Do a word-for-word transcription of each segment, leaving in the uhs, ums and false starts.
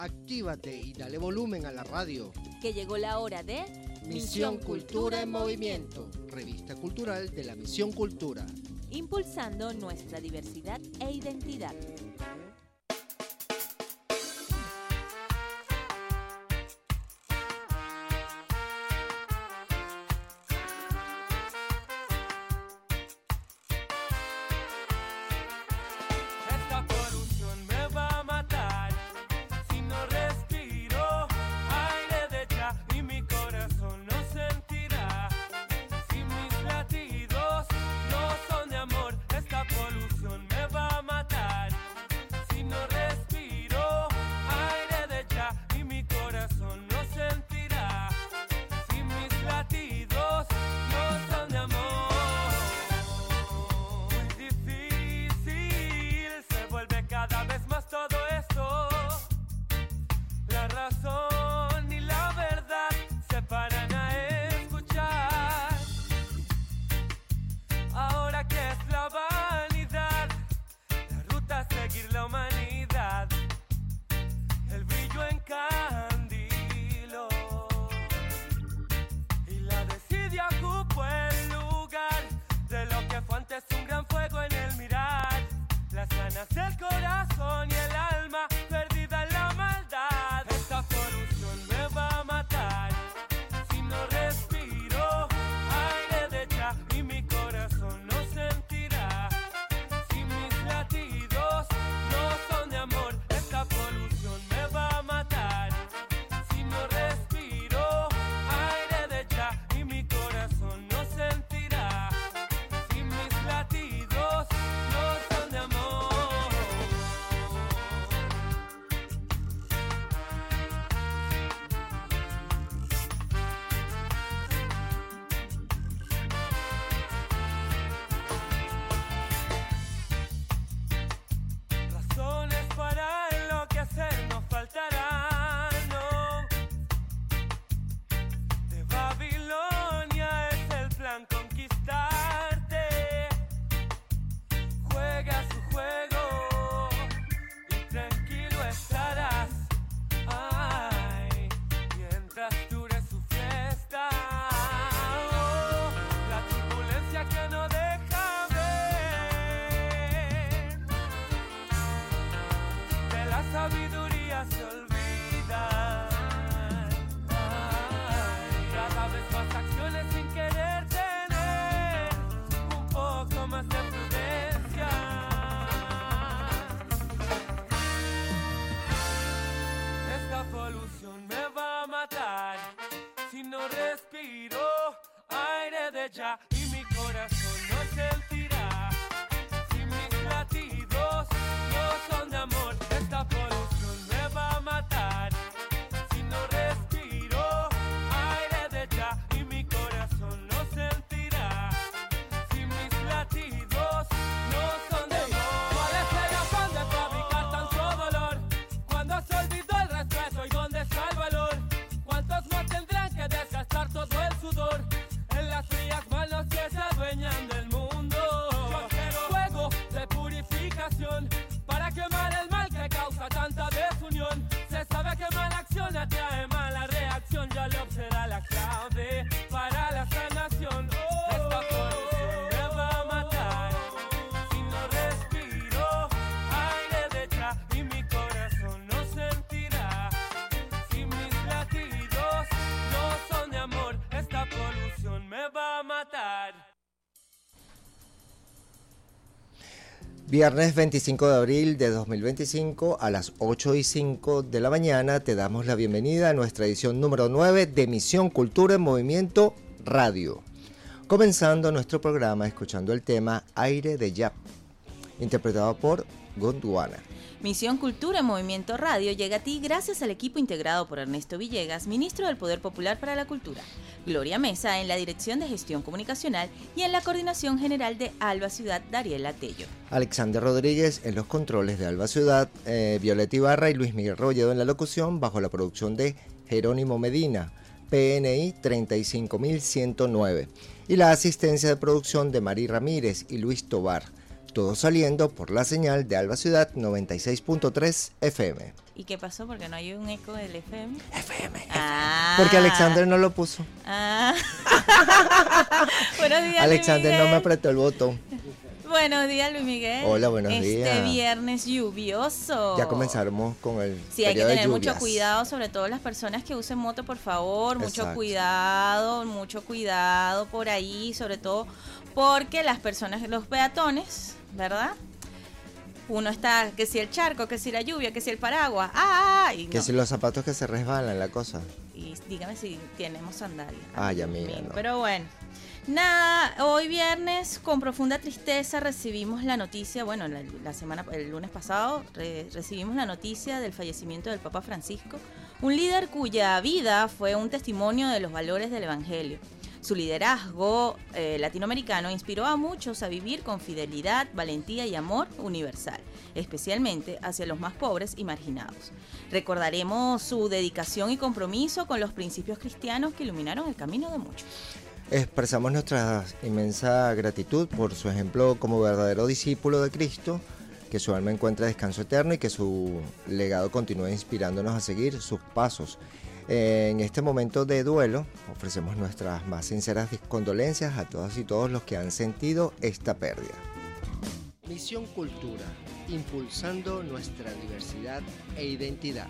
Actívate y dale volumen a la radio. Que llegó la hora de Misión Cultura en Movimiento, revista cultural de la Misión Cultura. Impulsando nuestra diversidad e identidad. Viernes veinticinco de abril de dos mil veinticinco a las ocho y cinco de la mañana te damos la bienvenida a nuestra edición número nueve de Misión Cultura en Movimiento Radio. Comenzando nuestro programa escuchando el tema Aire de Yap, interpretado por Gondwana. Misión Cultura en Movimiento Radio llega a ti gracias al equipo integrado por Ernesto Villegas, ministro del Poder Popular para la Cultura, Gloria Mesa en la Dirección de Gestión Comunicacional y en la Coordinación General de Alba Ciudad, Dariela Tello. Alexander Rodríguez en los controles de Alba Ciudad, eh, Violeta Ibarra y Luis Miguel Rolledo en la locución, bajo la producción de Jerónimo Medina, P N I treinta y cinco mil ciento nueve, y la asistencia de producción de Mari Ramírez y Luis Tobar. Todo saliendo por la señal de Alba Ciudad noventa y seis punto tres F M. ¿Y qué pasó? Porque no hay un eco del F M. F M. Ah. Porque Alexander no lo puso. Ah. Buenos días, Alexander Luis no Miguel. me apretó el botón. Buenos días, Luis Miguel. Hola, buenos este días. Este viernes lluvioso. Ya comenzaremos con el Sí, hay que periodo de tener mucho lluvias. cuidado, sobre todo las personas que usen moto, por favor. Mucho Exacto. cuidado, mucho cuidado por ahí, sobre todo porque las personas, los peatones, ¿verdad? Uno está, que si el charco, que si la lluvia, que si el paraguas. ¡Ah! ah, y Que no. si los zapatos que se resbalan, la cosa. Y dígame si tenemos sandalias. Ah, ya mira, Bien, no. Pero bueno. Nada, hoy viernes con profunda tristeza recibimos la noticia, bueno, la, la semana, el lunes pasado re, recibimos la noticia del fallecimiento del Papa Francisco, un líder cuya vida fue un testimonio de los valores del Evangelio. Su liderazgo eh, latinoamericano inspiró a muchos a vivir con fidelidad, valentía y amor universal, especialmente hacia los más pobres y marginados. Recordaremos su dedicación y compromiso con los principios cristianos que iluminaron el camino de muchos. Expresamos nuestra inmensa gratitud por su ejemplo como verdadero discípulo de Cristo, que su alma encuentre descanso eterno y que su legado continúe inspirándonos a seguir sus pasos. En este momento de duelo, ofrecemos nuestras más sinceras condolencias a todas y todos los que han sentido esta pérdida. Misión Cultura, impulsando nuestra diversidad e identidad.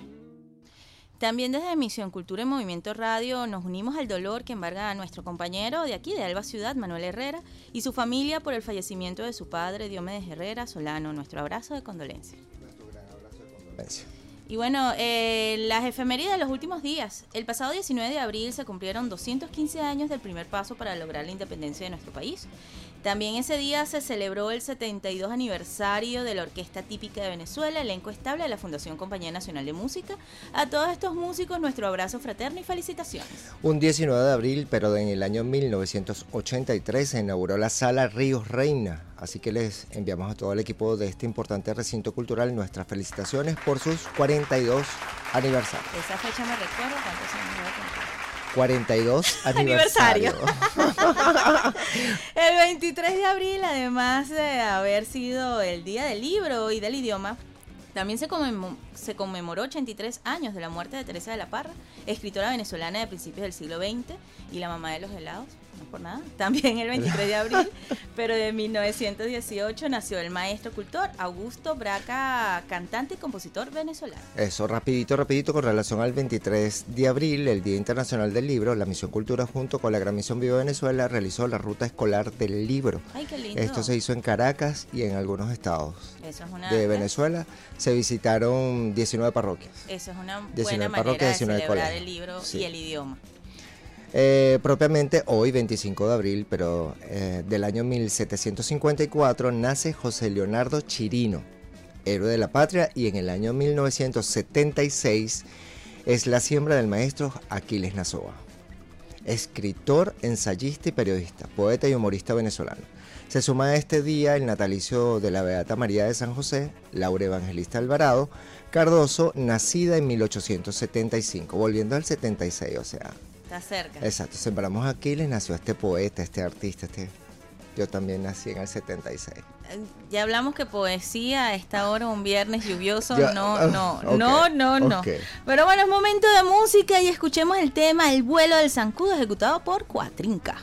También desde Misión Cultura en Movimiento Radio nos unimos al dolor que embarga a nuestro compañero de aquí, de Alba Ciudad, Manuel Herrera, y su familia por el fallecimiento de su padre, Diomedes Herrera Solano. Nuestro abrazo de condolencia. Nuestro gran abrazo de condolencia. Y bueno, eh, las efemérides de los últimos días. El pasado diecinueve de abril se cumplieron doscientos quince años del primer paso para lograr la independencia de nuestro país. También ese día se celebró el setenta y dos aniversario de la Orquesta Típica de Venezuela, elenco estable de la Fundación Compañía Nacional de Música. A todos estos músicos, nuestro abrazo fraterno y felicitaciones. Un diecinueve de abril, pero en el año mil novecientos ochenta y tres, se inauguró la Sala Ríos Reina. Así que les enviamos a todo el equipo de este importante recinto cultural nuestras felicitaciones por sus cuarenta y dos aniversarios. Esa fecha me recuerda cuántos años voy a cumplir. cuarenta y dos Aniversario. aniversario. El veintitrés de abril, además de haber sido el Día del Libro y del Idioma, también se, conmemoró, se conmemoró ochenta y tres años de la muerte de Teresa de la Parra, escritora venezolana de principios del siglo veinte y la mamá de los helados, no por nada. También el veintitrés de abril, pero de mil novecientos dieciocho, nació el maestro cultor Augusto Braca, cantante y compositor venezolano. Eso, rapidito, rapidito, con relación al veintitrés de abril, el Día Internacional del Libro, la Misión Cultura junto con la Gran Misión Viva Venezuela realizó la ruta escolar del libro. Ay, qué lindo. Esto se hizo en Caracas y en algunos estados Eso es una, de Venezuela. Se visitaron diecinueve parroquias. Eso es una buena diecinueve manera parroquias, de diecinueve celebrar colegios. el libro Sí. y el idioma. Eh, propiamente hoy, veinticinco de abril, pero eh, del año mil setecientos cincuenta y cuatro, nace José Leonardo Chirino, héroe de la patria, y en el año mil novecientos setenta y seis es la siembra del maestro Aquiles Nazoa, escritor, ensayista y periodista, poeta y humorista venezolano. Se suma a este día el natalicio de la Beata María de San José, Laura Evangelista Alvarado Cardoso, nacida en mil ochocientos setenta y cinco, volviendo al setenta y seis, o sea... Está cerca. Exacto, sembramos Aquiles, nació este poeta, este artista, este... Yo también nací en el setenta y seis. Ya hablamos que poesía a esta hora, un viernes lluvioso, Ya, no, ah, no, ok, no, no, no. ok. Pero bueno, es momento de música y escuchemos el tema El vuelo del zancudo, ejecutado por Cuatrinca.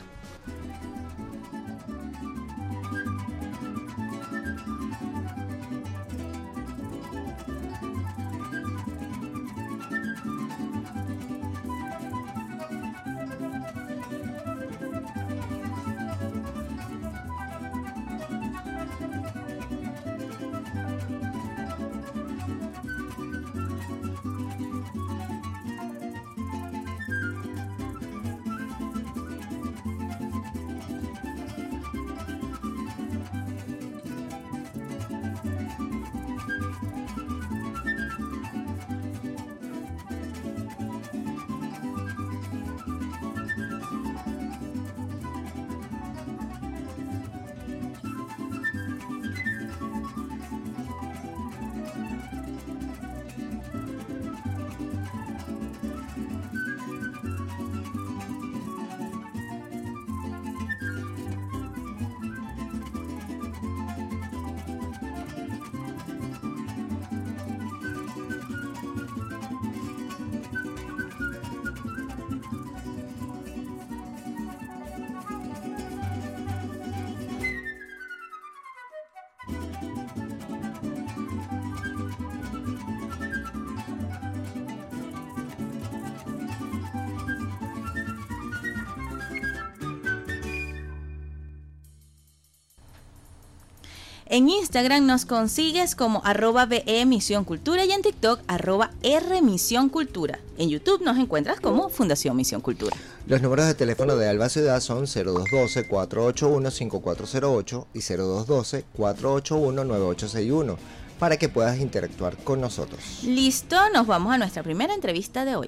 En Instagram nos consigues como arroba B E Misión Cultura y en TikTok arroba R Misión Cultura. En YouTube nos encuentras como Fundación Misión Cultura. Los números de teléfono de Alba Ciudad son cero dos uno dos, cuatro ocho uno, cinco cuatro cero ocho y cero dos uno dos, cuatro ocho uno, nueve ocho seis uno para que puedas interactuar con nosotros. Listo, nos vamos a nuestra primera entrevista de hoy.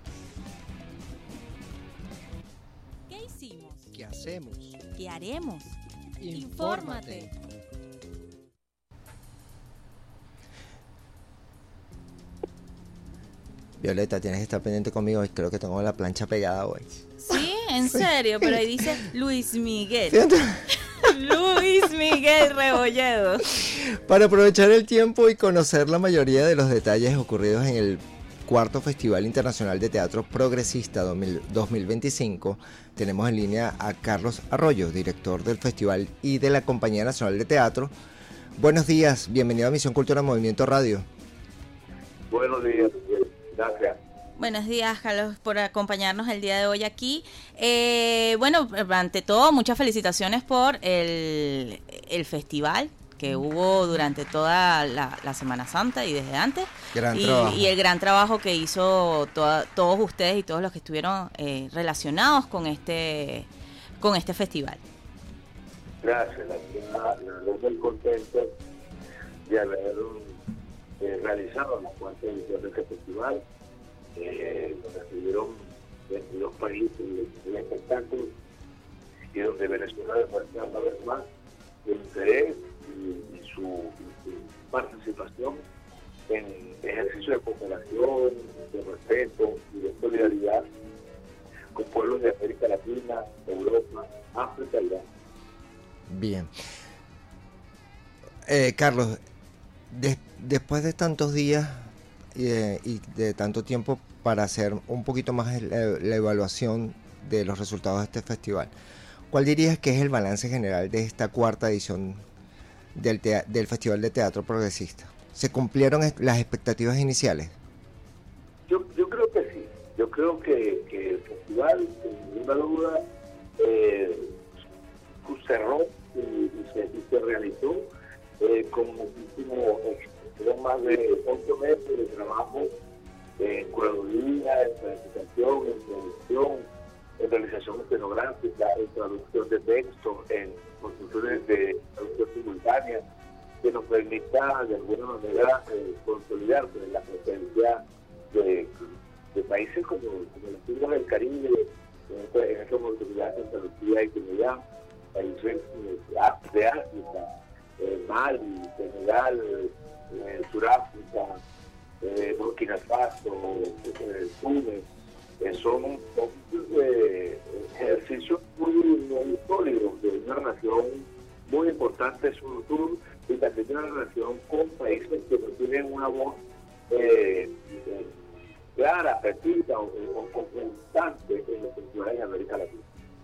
¿Qué hicimos? ¿Qué hacemos? ¿Qué haremos? Infórmate. Violeta, tienes que estar pendiente conmigo. Creo que tengo la plancha pegada hoy. Sí, en Sí. serio, pero ahí dice Luis Miguel. ¿Cierto? Luis Miguel Rebolledo. Para aprovechar el tiempo y conocer la mayoría de los detalles ocurridos en el cuarto Festival Internacional de Teatro Progresista dos mil veinticinco, tenemos en línea a Carlos Arroyo, director del festival y de la Compañía Nacional de Teatro. Buenos días, bienvenido a Misión Cultura Movimiento Radio. Buenos días, gracias. Buenos días, Carlos, por acompañarnos el día de hoy aquí. Eh, bueno, ante todo, muchas felicitaciones por el, el festival que hubo durante toda la, la Semana Santa y desde antes. Gran y, trabajo. y el gran trabajo que hizo toda, todos ustedes y todos los que estuvieron eh, relacionados con este, con este festival. Gracias, la verdad, la verdad muy contento de haber eh, realizado la cuarta edición de este festival, eh, donde estuvieron veintidós países en espectáculos y donde Venezuela demuestra una vez más su interés y, y, su, y su participación en ejercicio de cooperación, de respeto y de solidaridad con pueblos de América Latina, Europa, África y Asia. Bien. Eh, Carlos, de, después de tantos días eh, y de tanto tiempo para hacer un poquito más la, la evaluación de los resultados de este festival, ¿cuál dirías que es el balance general de esta cuarta edición del, tea- del Festival de Teatro Progresista? ¿Se cumplieron es- las expectativas iniciales? Yo, yo creo que sí. Yo creo que, que el festival, sin ninguna duda, eh, cerró y, y, se, y se realizó eh, con muchísimo éxito. Fueron más de ocho meses de trabajo en curaduría, en planificación, en producción, en realización escenográfica, en traducción de textos, en construcciones de traducción simultánea, que nos permita de alguna manera eh, consolidar pues, la presencia de, de países como, como las islas del Caribe, en, en esta oportunidad Santa Lucía y Trinidad, países de África, eh, Mali, Senegal, eh, Sudáfrica, eh, Burkina Faso, eh, Túnez. Eh, son, son eh, ejercicios muy, muy sólidos de una relación muy importante sur-sur y también de una relación con países que no tienen una voz eh, eh, clara, precisa o, o, o constante en los festivales de América Latina.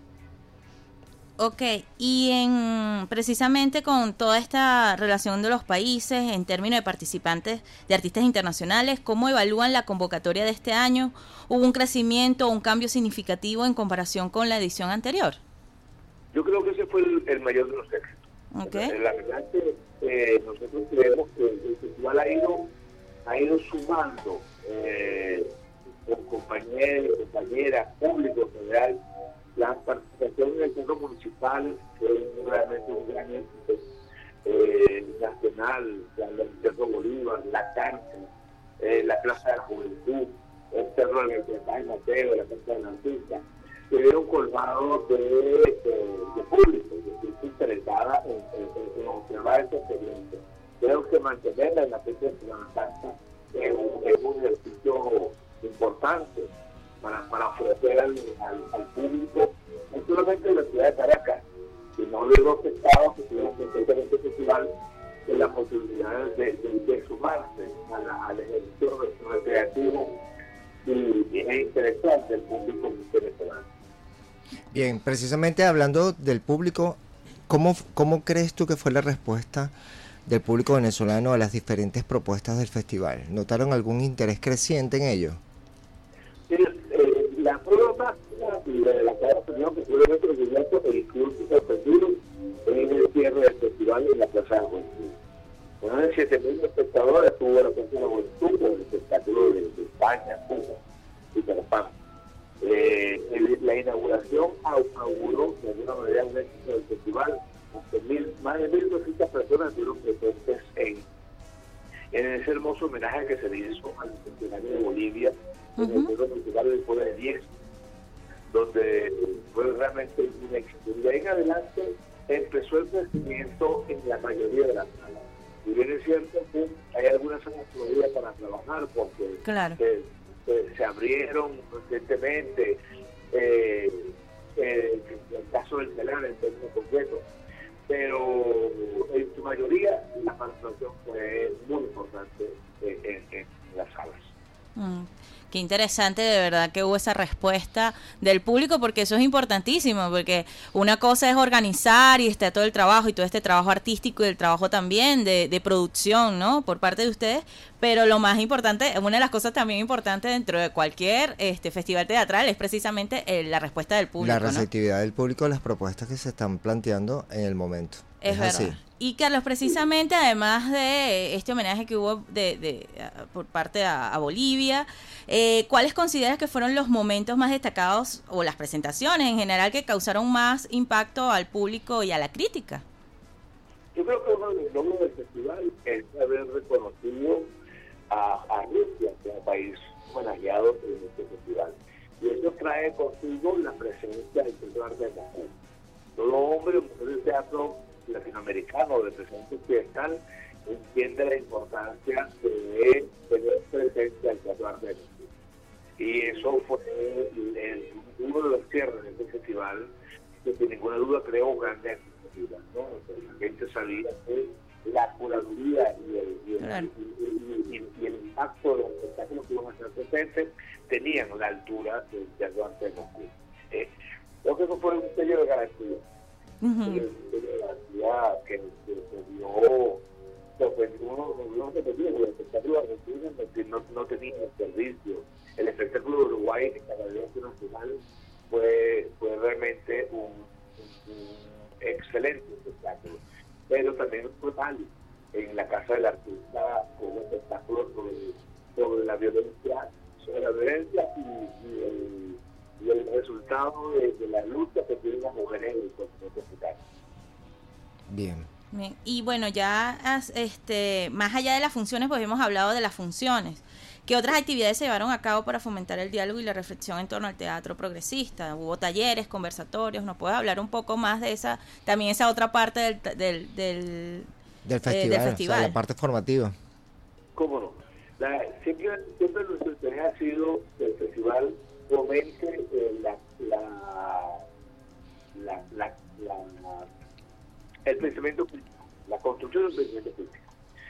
Ok, y en precisamente con toda esta relación de los países en términos de participantes de artistas internacionales, ¿cómo evalúan la convocatoria de este año? ¿Hubo un crecimiento o un cambio significativo en comparación con la edición anterior? Yo creo que ese fue el, el mayor de los éxitos. Okay. La verdad es que eh, nosotros creemos que el festival ha ido, ha ido sumando eh, con compañeros, compañeras, público en general. La participación en el centro municipal es realmente un gran éxito eh, nacional, el Cerro Bolívar, la cárcel, eh, la Plaza de la Juventud, el Cerro de la Mateo, la Plaza de la Antica, se vieron colmados de, de, de público, de gente interesada en, en, en observar esta experiencia. Creo que mantenerla en la fecha de Semana Santa es un, es un ejercicio importante para, para ofrecer al, al, al público, no solamente de la ciudad de Caracas, sino de los estados que tienen presente este festival, de la posibilidad de, de, de sumarse a la, al ejercicio recreativo y, y es interesante el público venezolano. Bien, precisamente hablando del público, ¿cómo, ¿cómo crees tú que fue la respuesta del público venezolano a las diferentes propuestas del festival? ¿Notaron algún interés creciente en ello? Sí, eh, la prueba máxima y la de la cadena opinión que fue nuestro proyecto e incluso sorprendido en el cierre del festival. festival en la Plaza de la Juventud. Más de siete mil espectadores tuvo la Plaza de la Juventud con el espectáculo de, de España, Cuba y Panamá. Eh, el, la inauguración inauguró de alguna manera un éxito del festival. Mil, más de mil doscientas personas estuvieron presentes en, en ese hermoso homenaje que se le hizo al centenario de Bolivia, uh-huh. en el Centro Municipal del Pueblo de diez, donde fue realmente un éxito. Y de ahí en adelante empezó el crecimiento en la mayoría de las salas. Y bien es cierto que hay algunas salas todavía para trabajar, porque claro. se, se, se abrieron recientemente, eh, eh, el caso del Telar en términos concretos, pero en su mayoría la participación fue muy importante en, en, en las salas. Mm. Qué interesante, de verdad, que hubo esa respuesta del público, porque eso es importantísimo, porque una cosa es organizar y está todo el trabajo y todo este trabajo artístico y el trabajo también de, de producción, ¿no?, por parte de ustedes, pero lo más importante, una de las cosas también importantes dentro de cualquier este festival teatral es precisamente eh, la respuesta del público, la receptividad, ¿no?, del público a las propuestas que se están planteando en el momento. Es, es verdad. Así. Y Carlos, precisamente además de este homenaje que hubo de, de por parte a, a Bolivia, eh, ¿cuáles consideras que fueron los momentos más destacados o las presentaciones en general que causaron más impacto al público y a la crítica? Yo creo que uno de los logros del festival es haber reconocido a, a Rusia como país homenajeado en este festival. Y eso trae consigo la presencia del Centro de Arte de Moscú. Todo hombre o mujer del teatro latinoamericano de presencia occidental entiende la importancia de tener presencia del Teatro Arte de Moscú. Y eso fue el, el, uno de los cierres de este festival, que sin ninguna duda creó grandes expectativas, ¿no? O sea, la gente sabía que la curaduría y el, y el, claro. y, y, y, y el impacto de los espectáculos que iban a estar presentes tenían la altura del Teatro Arte de Moscú. Eh, creo que eso fue un sello de garantía. Uh-huh. Ya que se dio, pues uno no se pedía, el espectáculo argentino no, no tenía desperdicio. El espectáculo de Uruguay en la Galería Nacional fue, fue realmente un, un, un excelente espectáculo, pero también fue mal en la Casa del Artista un espectáculo sobre, sobre la violencia, sobre la violencia y, y el y el resultado de, de la lucha que tienen las mujeres en el continente africano. Bien. Bien. Y bueno, ya este más allá de las funciones, pues hemos hablado de las funciones. ¿Qué otras actividades se llevaron a cabo para fomentar el diálogo y la reflexión en torno al teatro progresista? ¿Hubo talleres, conversatorios? ¿Nos puedes hablar un poco más de esa, también esa otra parte del del, del, del festival, eh, del festival? O sea, la parte formativa. ¿Cómo no? La, siempre, siempre nuestro interés ha sido el festival fomente eh, la, la, la, la, la, el pensamiento crítico, la construcción del pensamiento crítico.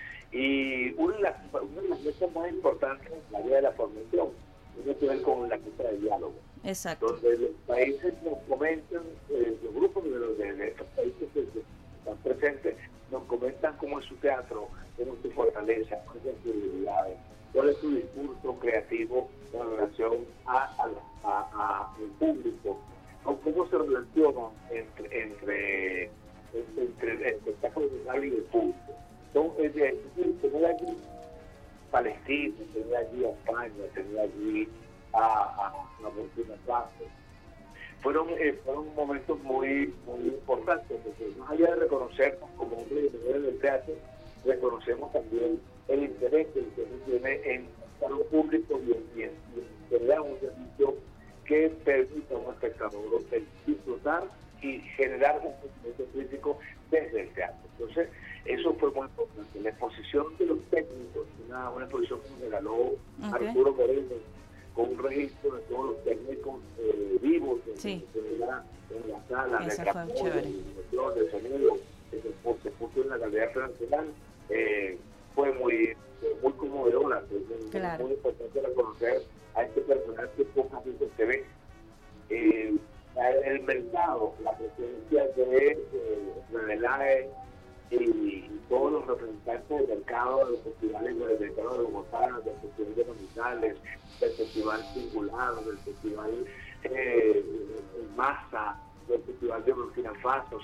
Y una de las, una de las metas más importantes en la área de la formación tiene que ver con la mesa de diálogo. Exacto. Donde los países nos comentan, eh, los grupos de, de, de estos países que están presentes, nos comentan cómo es su teatro, cómo es su fortaleza, cuáles son sus debilidades, cuál es su discurso creativo en relación a, a, a, a el público, o cómo se relaciona entre, entre, entre el espectáculo musical y el público. Entonces, tener allí Palestina, tener allí a España, tener allí a, a, a Burkina Faso, fueron, eh, fueron momentos muy, muy importantes, porque más allá de reconocernos como hombres y mujeres del teatro, reconocemos también el interés que el teatro tiene en estar un público y en, y en, y en crear un servicio que permita a un espectador disfrutar y generar un pensamiento crítico desde el teatro. Entonces, eso fue muy importante. La exposición de los técnicos, una, una exposición que nos regaló okay. Arturo Moreno, con un registro de todos los técnicos eh, vivos de, sí. de la, en la sala, esa de captura, de iluminación, de sonido, que se, se puso en la Galería Nacional, eh, fue muy, muy conmovedora. Es claro. muy importante reconocer a este personaje que pocas veces se ve. Eh, el mercado, la presencia de eh, Revelae y, y todos los representantes del mercado de los festivales del mercado de Bogotá, del Festival de Manizales, del Festival Singular, del Festival eh, Masa, del Festival de Burkina Faso, o sea,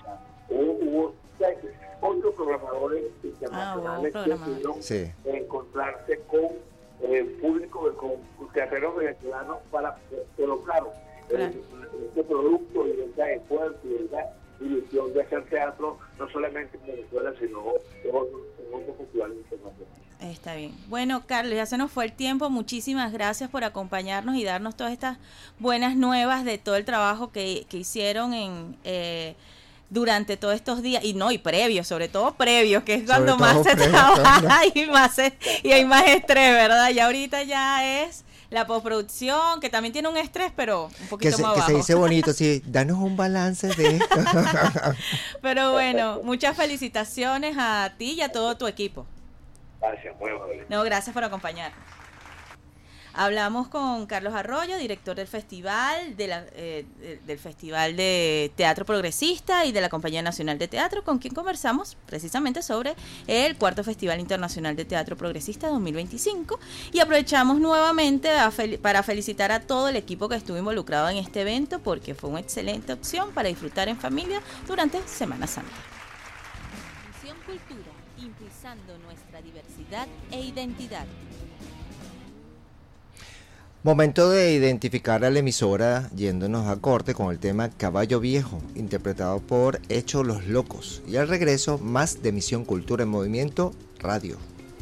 Hubo, hubo seis, ocho programadores internacionales ah, que pudieron sí. encontrarse con el público, con teatreros venezolanos para colocar claro. este producto y ese esfuerzo y esa ilusión de hacer teatro no solamente en Venezuela sino en otros, en otros festivales internacionales. Está bien. Bueno, Carlos, ya se nos fue el tiempo. Muchísimas gracias por acompañarnos y darnos todas estas buenas nuevas de todo el trabajo que, que hicieron en eh, durante todos estos días y no y previos, sobre todo previos, que es cuando sobre más se previo, trabaja ¿no? y más es, y hay más estrés, ¿verdad? Y ahorita ya es la postproducción, que también tiene un estrés, pero un poquito que se, más que bajo. se dice bonito, sí, danos un balance de esto. Pero bueno, muchas felicitaciones a ti y a todo tu equipo. Gracias, muy amable. No, gracias por acompañarnos. Hablamos con Carlos Arroyo, director del festival, de la, eh, del Festival de Teatro Progresista y de la Compañía Nacional de Teatro, con quien conversamos precisamente sobre el cuarto Festival Internacional de Teatro Progresista dos mil veinticinco. Y aprovechamos nuevamente a fel- para felicitar a todo el equipo que estuvo involucrado en este evento, porque fue una excelente opción para disfrutar en familia durante Semana Santa. Misión Cultura, impulsando nuestra diversidad e identidad. Momento de identificar a la emisora yéndonos a corte con el tema Caballo Viejo, interpretado por Hecho Los Locos. Y al regreso, más de Misión Cultura en Movimiento Radio.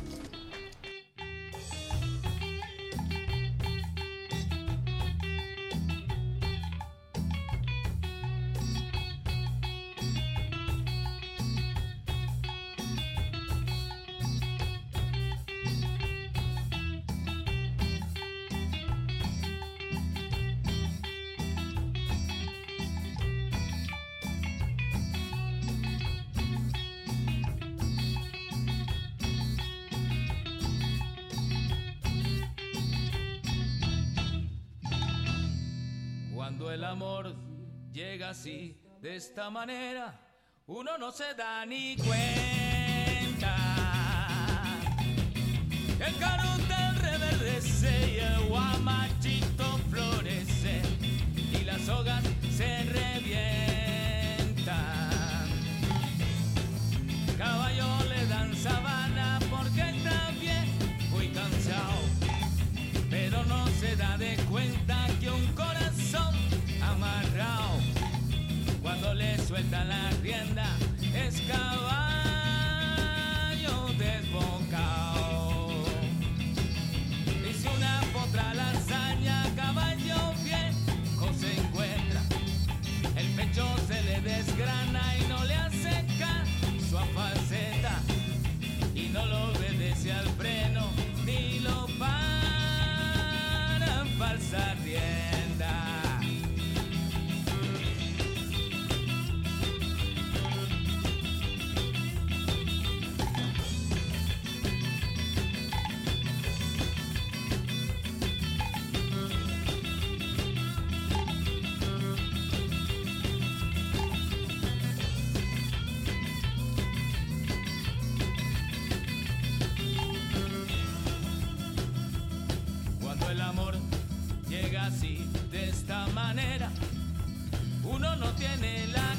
Cuando el amor llega así, de esta manera, uno no se da ni cuenta. El carutel reverdece y el guamachito florece y las hojas se revientan. Caballo le dan sabana porque está bien muy cansado, pero no se da de cuenta que un corazón amarrado, cuando le suelta la rienda, es caballo desbocado. Dice una potra lasaña, caballo viejo se encuentra, el pecho se le desgrana y no le hace caso a falseta, y no lo obedece al freno, ni lo paran falsa rienda. Cuando el amor llega así, de esta manera, uno no tiene la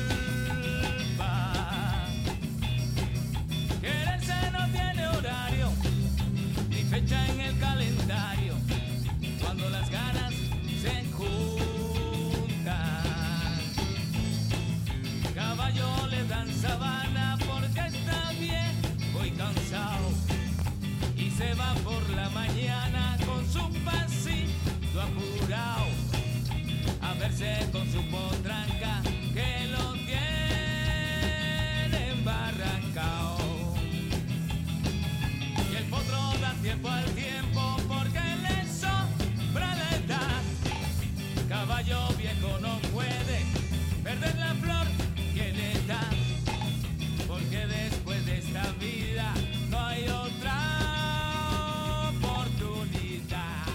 culpa. Quererse no tiene horario, ni fecha en el calendario, cuando las ganas se juntan. Caballo le dan sabana porque está viejo y cansado, y se va por la mañana con su pasito apurado a verse con su potranca que lo tiene embarrancao. Y el potro da tiempo al tiempo porque le sobra la edad. Caballo viejo no puede perder la flor que le da, porque después de esta vida no hay otra oportunidad.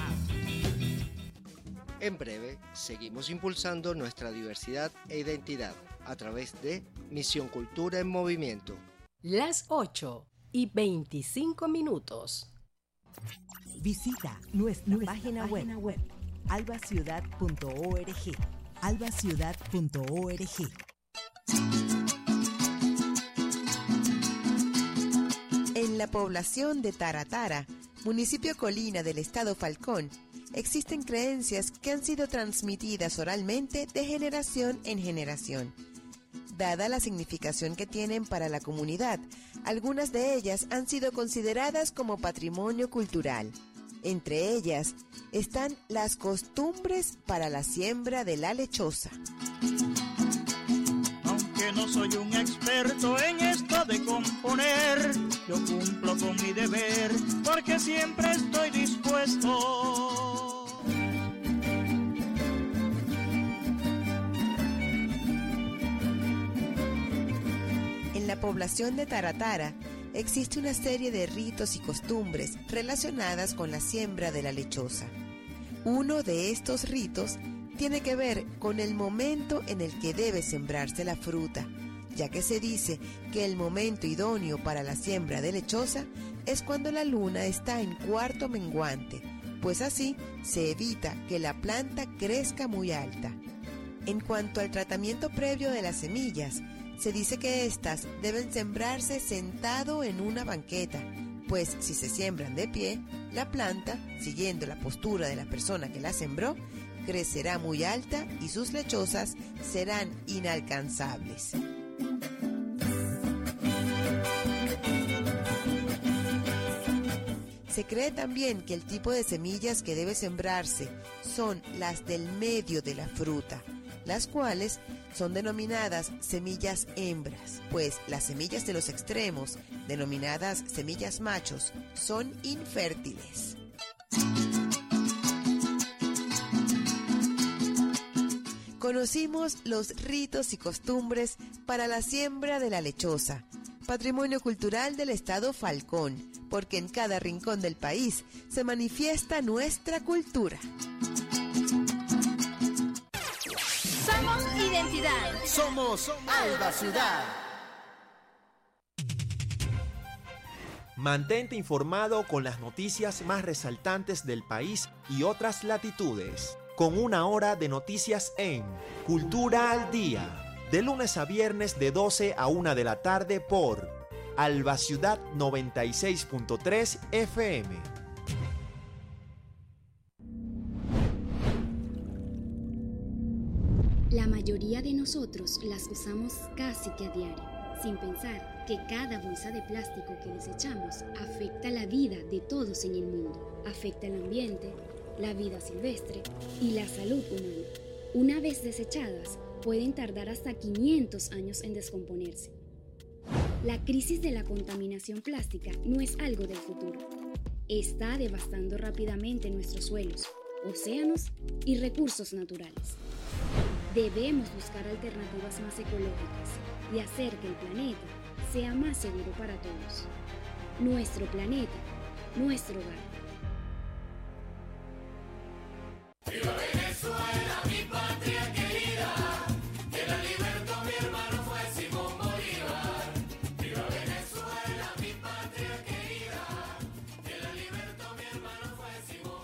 En breve, seguimos impulsando nuestra diversidad e identidad a través de Misión Cultura en Movimiento. Las ocho y veinticinco minutos. Visita nuestra, nuestra página, página web, web albaciudad punto org. albaciudad punto org. En la población de Taratara, municipio Colina del estado Falcón, existen creencias que han sido transmitidas oralmente de generación en generación. Dada la significación que tienen para la comunidad, algunas de ellas han sido consideradas como patrimonio cultural. Entre ellas están las costumbres para la siembra de la lechosa. Aunque no soy un experto en esto de componer, yo cumplo con mi deber porque siempre estoy dispuesto. En la población de Taratara existe una serie de ritos y costumbres relacionadas con la siembra de la lechosa. Uno de estos ritos tiene que ver con el momento en el que debe sembrarse la fruta, ya que se dice que el momento idóneo para la siembra de lechosa es cuando la luna está en cuarto menguante, pues así se evita que la planta crezca muy alta. En cuanto al tratamiento previo de las semillas, se dice que éstas deben sembrarse sentado en una banqueta, pues si se siembran de pie, la planta, siguiendo la postura de la persona que la sembró, crecerá muy alta y sus lechosas serán inalcanzables. Se cree también que el tipo de semillas que debe sembrarse son las del medio de la fruta, las cuales son denominadas semillas hembras, pues las semillas de los extremos, denominadas semillas machos, son infértiles. Conocimos los ritos y costumbres para la siembra de la lechosa, patrimonio cultural del estado Falcón, porque en cada rincón del país se manifiesta nuestra cultura. Somos identidad. Somos Alba Ciudad. Mantente informado con las noticias más resaltantes del país y otras latitudes, con una hora de noticias en Cultura al Día, de lunes a viernes de doce a una de la tarde por Alba Ciudad noventa y seis punto tres F M. La mayoría de nosotros las usamos casi que a diario, sin pensar que cada bolsa de plástico que desechamos afecta la vida de todos en el mundo, afecta el ambiente, la vida silvestre y la salud humana. Una vez desechadas, pueden tardar hasta quinientos años en descomponerse. La crisis de la contaminación plástica no es algo del futuro. Está devastando rápidamente nuestros suelos, océanos y recursos naturales. Debemos buscar alternativas más ecológicas y hacer que el planeta sea más seguro para todos. Nuestro planeta, nuestro hogar. ¡Viva Venezuela, mi patria querida! Que la libertó mi hermano fue Simón Bolívar. ¡Viva Venezuela, mi patria querida! Que la libertó mi hermano fue Simón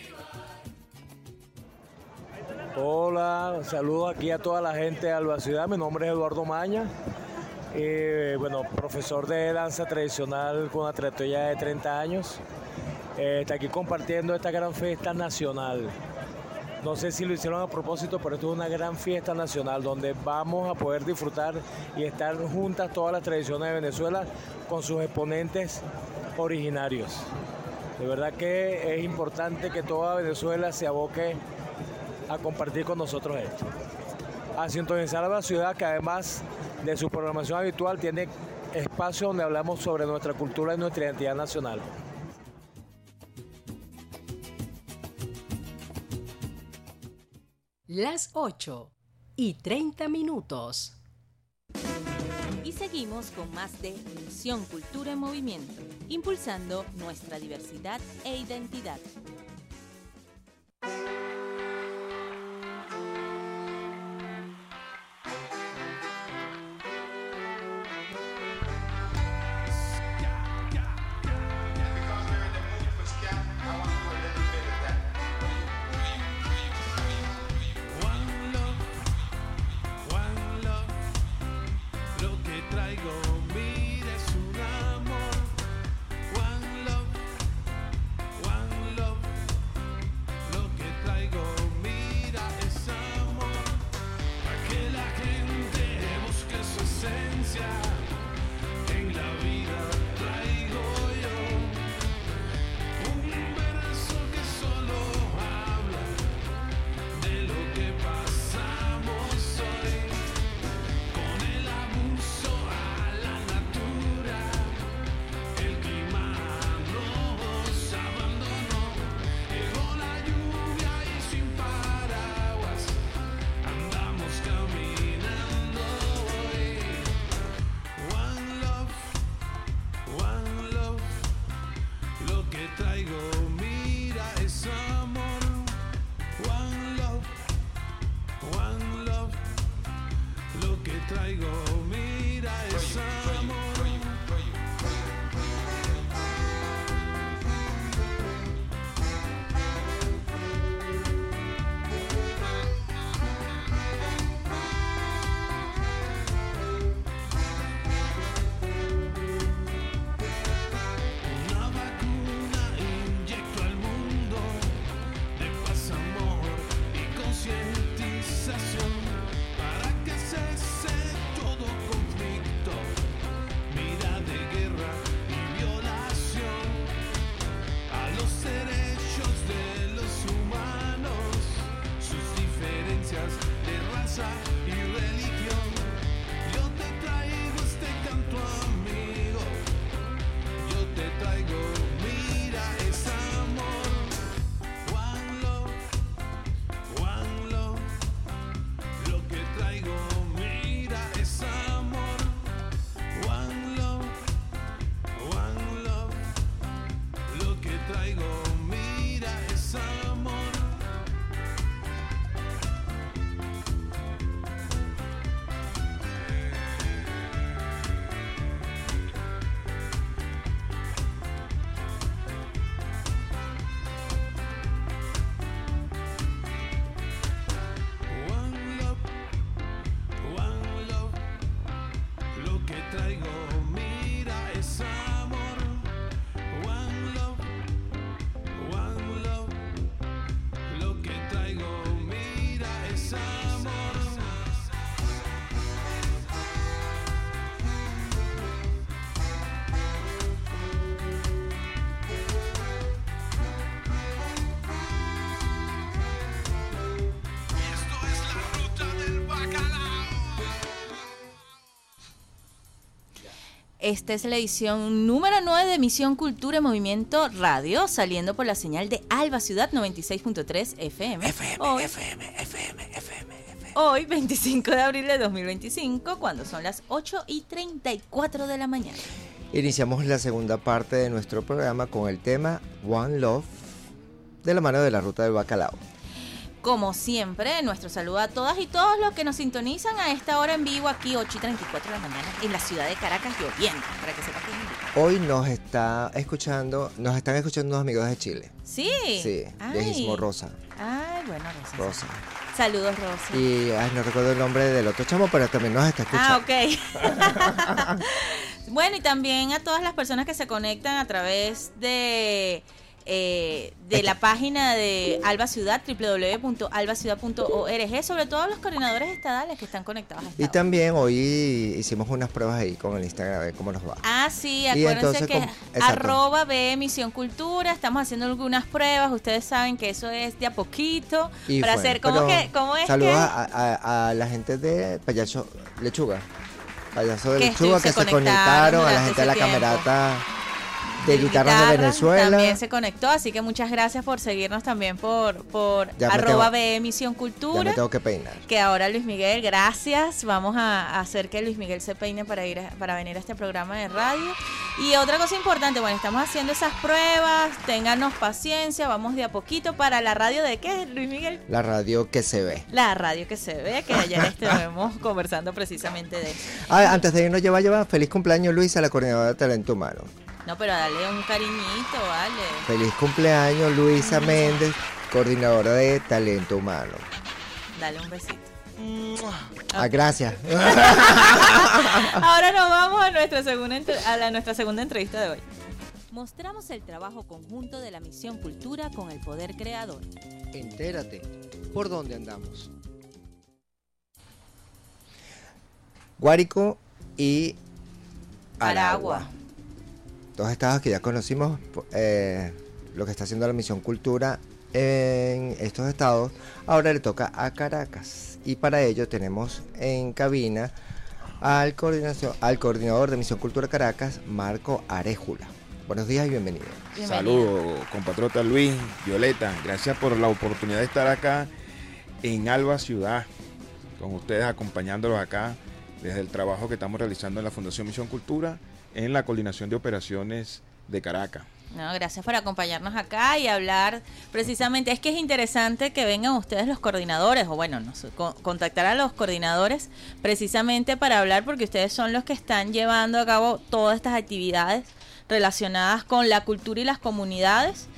Bolívar. Hola, saludo aquí a toda la gente de Alba Ciudad. Mi nombre es Eduardo Maña. Eh, bueno, profesor de danza tradicional con una trayectoria de treinta años. Eh, está aquí compartiendo esta gran fiesta nacional. No sé si lo hicieron a propósito, pero esto es una gran fiesta nacional donde vamos a poder disfrutar y estar juntas todas las tradiciones de Venezuela con sus exponentes originarios. De verdad que es importante que toda Venezuela se aboque a compartir con nosotros esto. A sintonizar a la ciudad, que además de su programación habitual tiene espacio donde hablamos sobre nuestra cultura y nuestra identidad nacional. Las ocho y treinta minutos. Y seguimos con más de Misión Cultura en Movimiento, impulsando nuestra diversidad e identidad. Lo que traigo, mira, es un amor Esta es la edición número nueve de Misión Cultura y Movimiento Radio, saliendo por la señal de Alba Ciudad noventa y seis punto tres F M. F M, Hoy, F M, F M, F M. Hoy, veinticinco de abril de dos mil veinticinco, cuando son las ocho y treinta y cuatro de la mañana. Iniciamos la segunda parte de nuestro programa con el tema One Love, de la mano de la Ruta del Bacalao. Como siempre, nuestro saludo a todas y todos los que nos sintonizan a esta hora en vivo, aquí ocho y treinta y cuatro de la mañana, en la ciudad de Caracas, lloviendo, para que sepan que es en vivo. Hoy nos está escuchando, nos están escuchando unos amigos de Chile. ¿Sí? Sí, Ay. de Istmo Rosa. Ay, bueno, Rosa. Rosa. Saludos, Rosa. Y ay, no recuerdo el nombre del otro chamo, pero también nos está escuchando. Ah, ok. Bueno, y también a todas las personas que se conectan a través de... Eh, de la página de Alba Ciudad, doble u doble u doble u punto alba ciudad punto org, sobre todo los coordinadores estadales que están conectados a esta Y hora. también hoy hicimos unas pruebas ahí con el Instagram, a ver cómo nos va. Ah, sí, Y acuérdense entonces, que com- es exacto. arroba B Misión Cultura, estamos haciendo algunas pruebas, ustedes saben que eso es de a poquito, Y para fue, hacer, ¿cómo, pero que, ¿cómo es saludos que? a, a- a la gente de Payaso Lechuga. Payaso de Que Lechuga, estu- que se se conectaron, a la durante gente de la ese tiempo. camerata de De guitarras de guitarra, Venezuela. También se conectó, así que muchas gracias por seguirnos también por, por Ya me arroba tengo- B Misión Ya Cultura. me tengo que peinar. Que ahora Luis Miguel, gracias. Vamos a hacer que Luis Miguel se peine para ir a- para venir a este programa de radio. Y otra cosa importante, bueno, estamos haciendo esas pruebas, ténganos paciencia, vamos de a poquito para la radio de qué, Luis Miguel. La radio que se ve. La radio que se ve, que ayer estuvimos conversando precisamente de eso. Ah, antes de irnos, lleva, lleva, feliz cumpleaños Luisa, la coordinadora de talento humano. No, pero dale un cariñito, vale. Feliz cumpleaños Luisa Méndez, coordinadora de talento humano. Dale un besito. Ah, gracias. Ahora nos vamos a nuestra segunda entre- a la, nuestra segunda entrevista de hoy. Mostramos el trabajo conjunto de la Misión Cultura con el Poder Creador. Entérate, ¿por dónde andamos? Guárico y Aragua. Aragua. Dos estados que ya conocimos, eh, lo que está haciendo la Misión Cultura en estos estados. Ahora le toca a Caracas. Y para ello tenemos en cabina al, coordinación, al coordinador de Misión Cultura Caracas, Marco Arejula. Buenos días y bienvenido. Saludos, compatriota Luis, Violeta. Gracias por la oportunidad de estar acá en Alba Ciudad, con ustedes acompañándolos acá desde el trabajo que estamos realizando en la Fundación Misión Cultura en la coordinación de operaciones de Caracas. No, gracias por acompañarnos acá y hablar precisamente. Es que es interesante que vengan ustedes los coordinadores, o bueno, nos, con, contactar a los coordinadores precisamente para hablar, porque ustedes son los que están llevando a cabo todas estas actividades relacionadas con la cultura y las comunidades,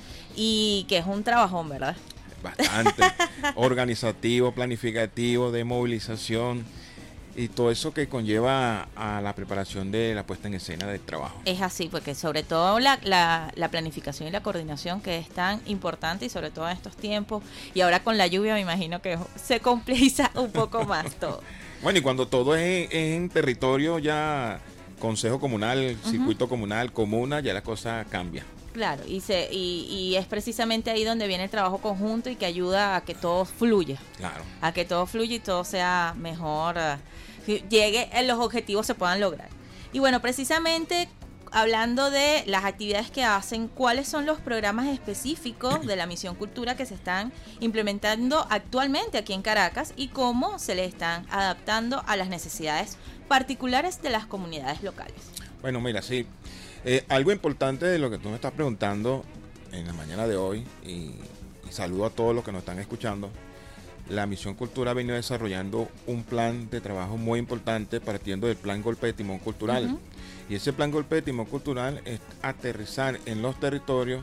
y que es un trabajón, ¿verdad? Bastante organizativo, planificativo, de movilización y todo eso que conlleva a la preparación de la puesta en escena del trabajo. Es así, porque sobre todo la, la, la planificación y la coordinación, que es tan importante, y sobre todo en estos tiempos, y ahora con la lluvia me imagino que se complica un poco más todo. Bueno, y cuando todo es en, es en territorio ya, consejo comunal, Uh-huh. circuito comunal, comuna, ya la cosa cambia. Claro, y, se, y, y es precisamente ahí donde viene el trabajo conjunto y que ayuda a que todo fluya. Claro. A que todo fluya y todo sea mejor, uh, llegue, los objetivos se puedan lograr. Y bueno, precisamente hablando de las actividades que hacen, ¿cuáles son los programas específicos de la Misión Cultura que se están implementando actualmente aquí en Caracas y cómo se le están adaptando a las necesidades particulares de las comunidades locales? Bueno, mira, sí. Eh, algo importante de lo que tú me estás preguntando en la mañana de hoy, y, y saludo a todos los que nos están escuchando. La Misión Cultura ha venido desarrollando un plan de trabajo muy importante partiendo del plan Golpe de Timón Cultural. Uh-huh. Y ese plan Golpe de Timón Cultural es aterrizar en los territorios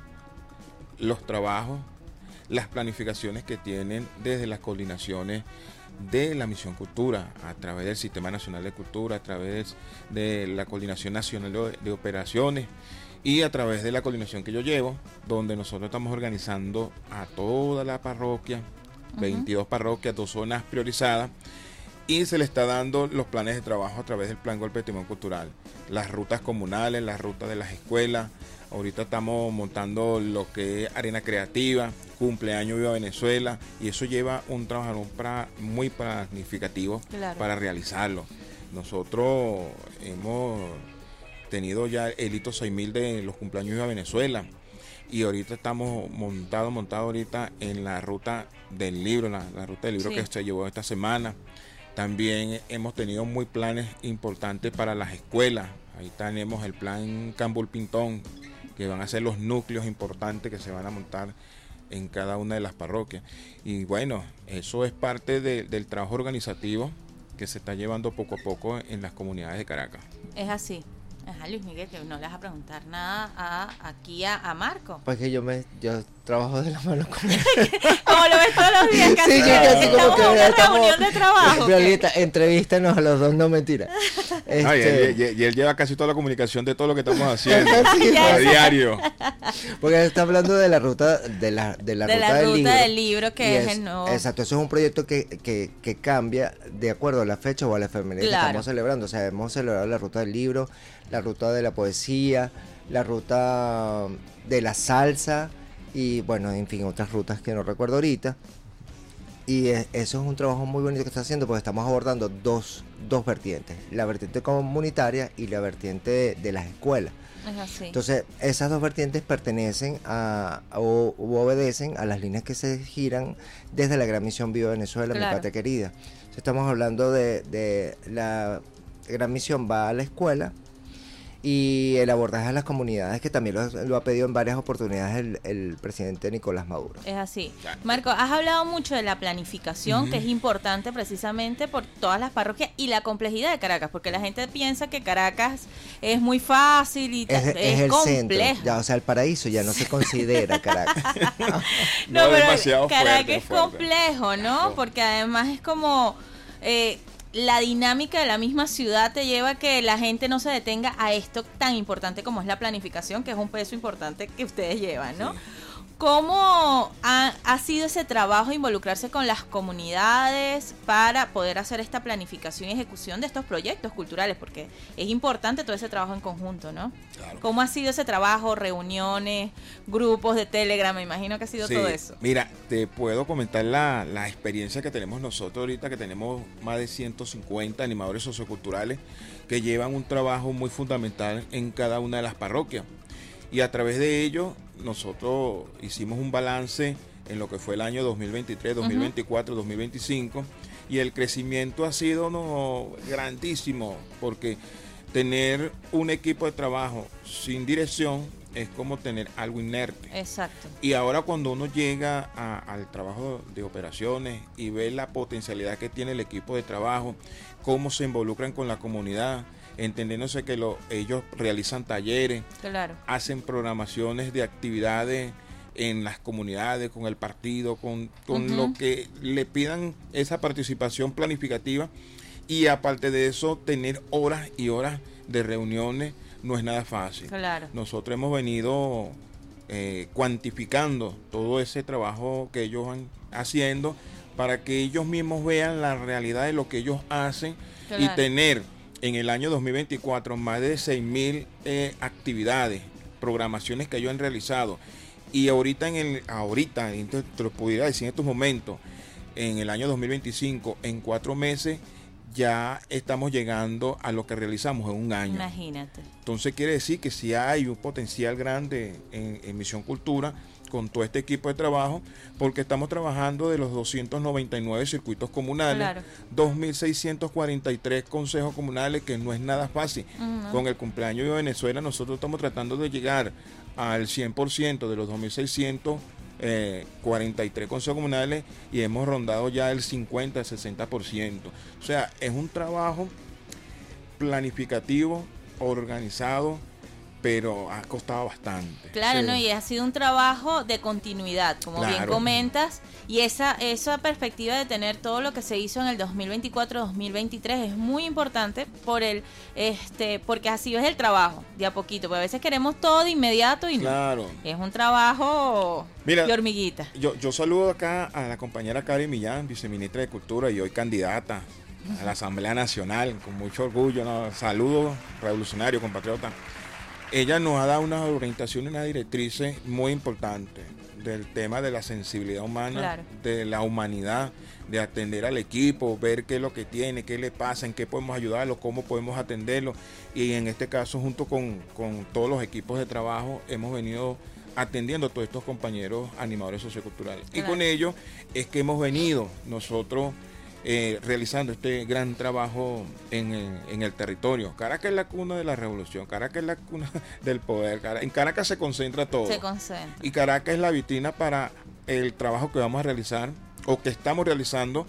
los trabajos, las planificaciones que tienen desde las coordinaciones de la Misión Cultura, a través del Sistema Nacional de Cultura, a través de la Coordinación Nacional de, de Operaciones y a través de la coordinación que yo llevo, donde nosotros estamos organizando a toda la parroquia, uh-huh. veintidós parroquias, dos zonas priorizadas, y se le está dando los planes de trabajo a través del Plan Golpe de Timón Cultural, las rutas comunales, las rutas de las escuelas. Ahorita estamos montando lo que es arena creativa, cumpleaños Viva Venezuela, y eso lleva un trabajo pra, muy planificativo, claro, para realizarlo. Nosotros hemos tenido ya el hito seis mil de los cumpleaños de Venezuela. Y ahorita estamos montados, montados ahorita en la ruta del libro, la, la ruta del libro sí. que se llevó esta semana. También hemos tenido muy planes importantes para las escuelas. Ahí tenemos el plan Cambul Pintón, que van a ser los núcleos importantes que se van a montar en cada una de las parroquias. Y bueno, eso es parte de, del trabajo organizativo que se está llevando poco a poco en las comunidades de Caracas. Es así. Ajá, Luis Miguel, que no le vas a preguntar nada a, aquí a, a Marco. Pues que yo me yo trabajo de la mano con él. Como lo ves todos los días, casi. Sí, yo casi como que en una estamos, reunión de trabajo. Violeta, entrevístanos a los dos, no mentira. Este... No, y, él, y, y él lleva casi toda la comunicación de todo lo que estamos haciendo sí, a diario. Porque está hablando de la ruta de la, de la de ruta, la del, ruta libro, del libro, que es, es el nuevo. Exacto, eso es un proyecto que, que, que cambia de acuerdo a la fecha o a la efeméride claro. que estamos celebrando. O sea, hemos celebrado la ruta del libro, la ruta de la poesía, la ruta de la salsa y bueno, en fin, otras rutas que no recuerdo ahorita. Y es, eso es un trabajo muy bonito que está haciendo porque estamos abordando dos, dos vertientes, la vertiente comunitaria y la vertiente de, de las escuelas. Es así. Entonces, esas dos vertientes pertenecen a, a o, o obedecen a las líneas que se giran desde la Gran Misión Viva Venezuela, claro. Mi Patria Querida. Entonces, estamos hablando de, de la Gran Misión va a la escuela y el abordaje a las comunidades, que también lo, lo ha pedido en varias oportunidades el, el presidente Nicolás Maduro. Es así. Marco, has hablado mucho de la planificación, uh-huh. que es importante precisamente por todas las parroquias y la complejidad de Caracas, porque la gente piensa que Caracas es muy fácil y es, es, es el complejo. Centro, ya, o sea, el paraíso ya no se considera Caracas. no, no, pero demasiado Caracas fuerte, es fuerte. complejo, ¿no? Porque además es como... Eh, la dinámica de la misma ciudad te lleva a que la gente no se detenga a esto tan importante como es la planificación, que es un peso importante que ustedes llevan, ¿no? Sí. ¿Cómo ha, ha sido ese trabajo involucrarse con las comunidades para poder hacer esta planificación y ejecución de estos proyectos culturales? Porque es importante todo ese trabajo en conjunto, ¿no? Claro. ¿Cómo ha sido ese trabajo, reuniones, grupos de Telegram? Me imagino que ha sido sí. todo eso. Mira, te puedo comentar la, la experiencia que tenemos nosotros ahorita, que tenemos más de ciento cincuenta animadores socioculturales que llevan un trabajo muy fundamental en cada una de las parroquias. Y a través de ello nosotros hicimos un balance en lo que fue el año dos mil veintitrés, dos mil veinticuatro, uh-huh. dos mil veinticinco y el crecimiento ha sido no, grandísimo, porque tener un equipo de trabajo sin dirección es como tener algo inerte. Exacto. Y ahora cuando uno llega a, al trabajo de operaciones y ve la potencialidad que tiene el equipo de trabajo, cómo se involucran con la comunidad, entendiéndose que lo, ellos realizan talleres, claro. hacen programaciones de actividades en las comunidades, con el partido, con, con uh-huh. lo que le pidan esa participación planificativa, y aparte de eso, tener horas y horas de reuniones no es nada fácil. Claro. Nosotros hemos venido eh, cuantificando todo ese trabajo que ellos van haciendo para que ellos mismos vean la realidad de lo que ellos hacen, claro. y tener en el año dos mil veinticuatro más de seis mil eh, actividades, programaciones que ellos han realizado. Y ahorita, en el ahorita te lo pudiera decir en estos momentos, en el año dos mil veinticinco, en cuatro meses, ya estamos llegando a lo que realizamos en un año. Imagínate. Entonces quiere decir que sí hay un potencial grande en, en Misión Cultura con todo este equipo de trabajo, porque estamos trabajando de los doscientos noventa y nueve circuitos comunales, claro. dos mil seiscientos cuarenta y tres consejos comunales, que no es nada fácil. Uh-huh. Con el cumpleaños de Venezuela nosotros estamos tratando de llegar al cien por ciento de los dos mil seiscientos cuarenta y tres consejos comunales, y hemos rondado ya el cincuenta, sesenta por ciento. O sea, es un trabajo planificativo, organizado, pero ha costado bastante. Claro, sí. ¿no? Y ha sido un trabajo de continuidad, como claro. bien comentas, y esa esa perspectiva de tener todo lo que se hizo en el dos mil veinticuatro, dos mil veintitrés es muy importante por el este porque así es el trabajo, de a poquito, porque a veces queremos todo de inmediato y claro. no. Es un trabajo Mira, de hormiguita. Yo, yo saludo acá a la compañera Karen Millán, viceministra de Cultura y hoy candidata a la Asamblea Nacional, con mucho orgullo, ¿no? Saludos, revolucionario, compatriota. ella nos ha dado unas orientaciones, unas directrices muy importantes del tema de la sensibilidad humana, claro. de la humanidad, de atender al equipo, ver qué es lo que tiene, qué le pasa, en qué podemos ayudarlo, cómo podemos atenderlo. Y en este caso, junto con, con todos los equipos de trabajo, hemos venido atendiendo a todos estos compañeros animadores socioculturales. Claro. Y con ello es que hemos venido nosotros eh, realizando este gran trabajo en el, en el territorio. Caracas es la cuna de la revolución, Caracas es la cuna del poder, en Caracas se concentra todo. Se concentra. Y Caracas es la vitrina para el trabajo que vamos a realizar o que estamos realizando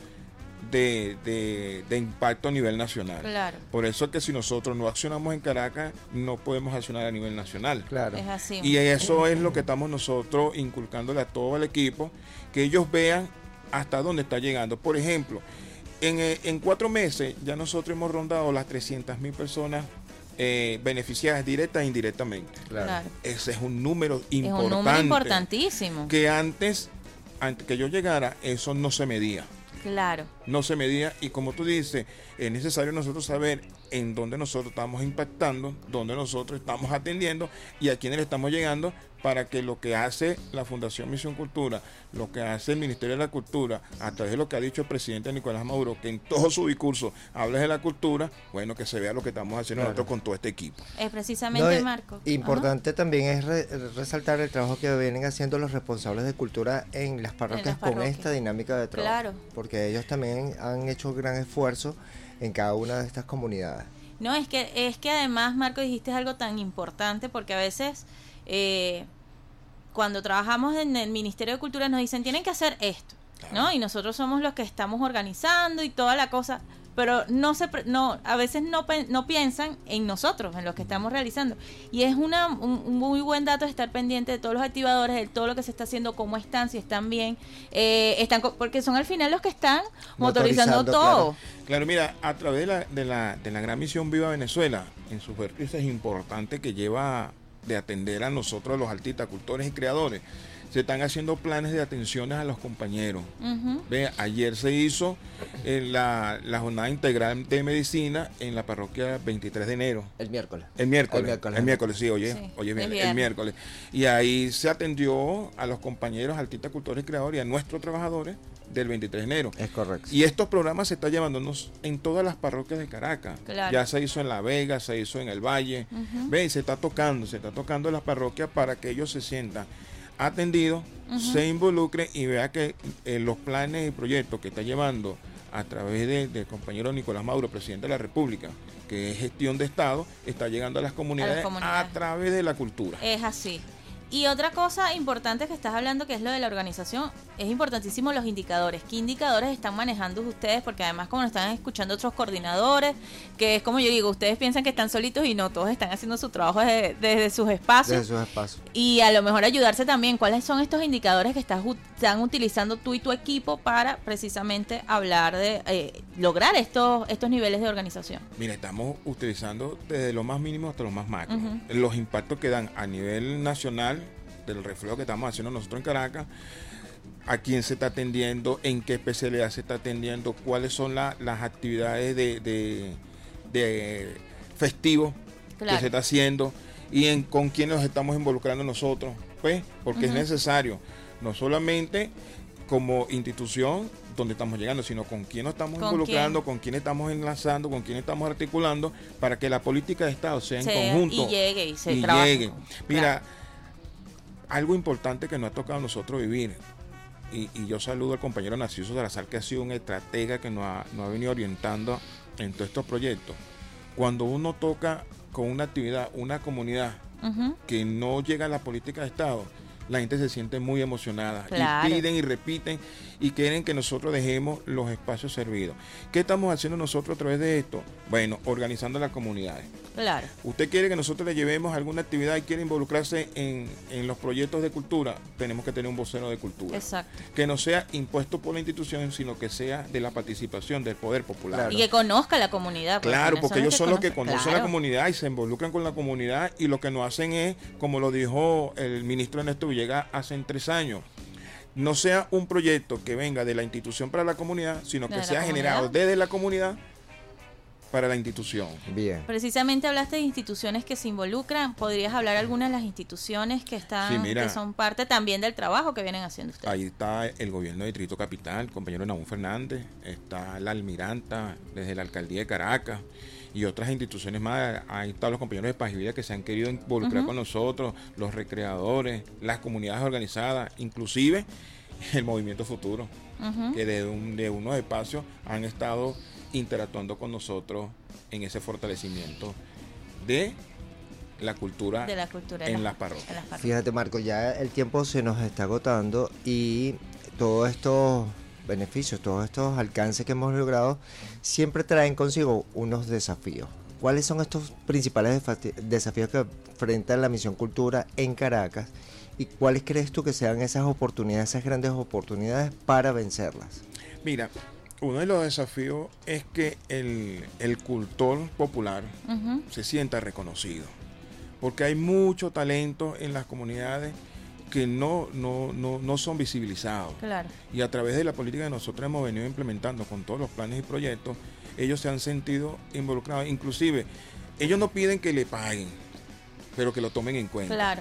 de, de, de impacto a nivel nacional. Claro. Por eso es que si nosotros no accionamos en Caracas, no podemos accionar a nivel nacional. Claro. Es así. Y eso es lo que estamos nosotros inculcándole a todo el equipo, que ellos vean hasta dónde está llegando. Por ejemplo, en, en cuatro meses ya nosotros hemos rondado las trescientas mil personas eh, beneficiadas directa e indirectamente. Claro. Claro. Ese es un número Es importante. un número importantísimo. Que antes, antes que yo llegara, eso no se medía. Claro. No se medía, y como tú dices, es necesario nosotros saber en dónde nosotros estamos impactando, dónde nosotros estamos atendiendo y a quiénes le estamos llegando, para que lo que hace la Fundación Misión Cultura, lo que hace el Ministerio de la Cultura, a través de lo que ha dicho el presidente Nicolás Maduro, que en todo su discurso habla de la cultura, bueno, que se vea lo que estamos haciendo claro. nosotros con todo este equipo. Es precisamente, no, Marco. Importante Ajá. también es re, resaltar el trabajo que vienen haciendo los responsables de cultura en las parroquias, en las parroquias. con esta dinámica de trabajo. Claro. Porque ellos también han hecho gran esfuerzo en cada una de estas comunidades. No, es que, es que además, Marco, dijiste algo tan importante, porque a veces eh, cuando trabajamos en el Ministerio de Cultura nos dicen, tienen que hacer esto, claro. ¿no? Y nosotros somos los que estamos organizando y toda la cosa, pero no se no a veces no, no piensan en nosotros, en lo que estamos realizando. Y es una un, un muy buen dato estar pendiente de todos los activadores, de todo lo que se está haciendo, cómo están, si están bien, eh, están porque son al final los que están motorizando, motorizando todo. Claro. Claro, mira, a través de la, de la, de la gran misión Viva Venezuela, en sus vértices importantes que lleva de atender a nosotros, los artistas, cultores y creadores, se están haciendo planes de atenciones a los compañeros. Uh-huh. Ve, ayer se hizo eh, la, la jornada integral de medicina en la parroquia veintitrés de enero. El miércoles. El miércoles. El miércoles, el miércoles sí, oye, sí, oye bien, el, el miércoles. Y ahí se atendió a los compañeros artistas, cultores y creadores y a nuestros trabajadores del veintitrés de enero. Es correcto. Y estos programas se están llevándonos en todas las parroquias de Caracas. Claro. Ya se hizo en La Vega, se hizo en el Valle. Uh-huh. Ve, se está tocando, se está tocando en las parroquias para que ellos se sientan atendidos, uh-huh. se involucren y vean que eh, los planes y proyectos que está llevando a través de, del compañero Nicolás Maduro, presidente de la República, que es gestión de Estado, está llegando a las comunidades a, las comunidades. a través de la cultura. Es así. Y otra cosa importante que estás hablando, que es lo de la organización, es importantísimo los indicadores. ¿Qué indicadores están manejando ustedes? Porque además, como nos están escuchando otros coordinadores, que es como yo digo, ustedes piensan que están solitos y no, todos están haciendo su trabajo desde, desde sus espacios. Desde sus espacios. Y a lo mejor ayudarse también. ¿Cuáles son estos indicadores que estás, están utilizando tú y tu equipo para precisamente hablar de eh, lograr estos, estos niveles de organización? Mira, estamos utilizando desde lo más mínimo hasta lo más macro. Uh-huh. Los impactos que dan a nivel nacional, del reflejo que estamos haciendo nosotros en Caracas, a quién se está atendiendo, en qué especialidad se está atendiendo, cuáles son la, las actividades de, de, de festivos claro. que se está haciendo y en, con quién nos estamos involucrando nosotros, pues, porque uh-huh. es necesario, no solamente como institución donde estamos llegando, sino con quién nos estamos ¿Con involucrando, quién? con quién estamos enlazando, con quién estamos articulando, para que la política de Estado sea en se, conjunto. Y llegue y se y trabaje. llegue. Mira, claro. algo importante que nos ha tocado a nosotros vivir, y, y yo saludo al compañero Narciso Salazar, que ha sido un estratega que nos ha, nos ha venido orientando en todos estos proyectos. Cuando uno toca con una actividad, una comunidad uh-huh. que no llega a la política de Estado, la gente se siente muy emocionada claro. y piden y repiten y quieren que nosotros dejemos los espacios servidos. ¿Qué estamos haciendo nosotros a través de esto? Bueno, organizando las comunidades. Claro. Usted quiere que nosotros le llevemos alguna actividad y quiere involucrarse en, en los proyectos de cultura, tenemos que tener un vocero de cultura. Exacto. Que no sea impuesto por la institución, sino que sea de la participación del poder popular. Claro. Y que conozca la comunidad. Claro, porque ellos son los que conocen claro. la comunidad y se involucran con la comunidad, y lo que nos hacen es, como lo dijo el ministro Ernesto Villegas hace tres años, no sea un proyecto que venga de la institución para la comunidad, sino que sea generado desde la comunidad para la institución. Bien. Precisamente hablaste de instituciones que se involucran. ¿Podrías hablar de algunas de las instituciones que están, Sí, mira. que son parte también del trabajo que vienen haciendo ustedes? Ahí está el gobierno de Distrito Capital, el compañero Nahum Fernández, está la Almiranta desde la Alcaldía de Caracas y otras instituciones más. Ahí están los compañeros de Paz y Vida que se han querido involucrar Ujú. con nosotros, los recreadores, las comunidades organizadas, inclusive el Movimiento Futuro, Ujú. que de, un, de unos espacios han estado interactuando con nosotros en ese fortalecimiento de la cultura, De la cultura de en la- las parroquias. en las parroquias. Fíjate, Marco, ya el tiempo se nos está agotando y todos estos beneficios, todos estos alcances que hemos logrado siempre traen consigo unos desafíos. ¿Cuáles son estos principales defa- desafíos que enfrenta la Misión Cultura en Caracas y cuáles crees tú que sean esas oportunidades, esas grandes oportunidades para vencerlas? Mira, uno de los desafíos es que el, el cultor popular Ujú. se sienta reconocido, porque hay mucho talento en las comunidades que no, no, no, no son visibilizados. Claro. Y a través de la política que nosotros hemos venido implementando con todos los planes y proyectos, ellos se han sentido involucrados. Inclusive, ellos no piden que le paguen, pero que lo tomen en cuenta. Claro.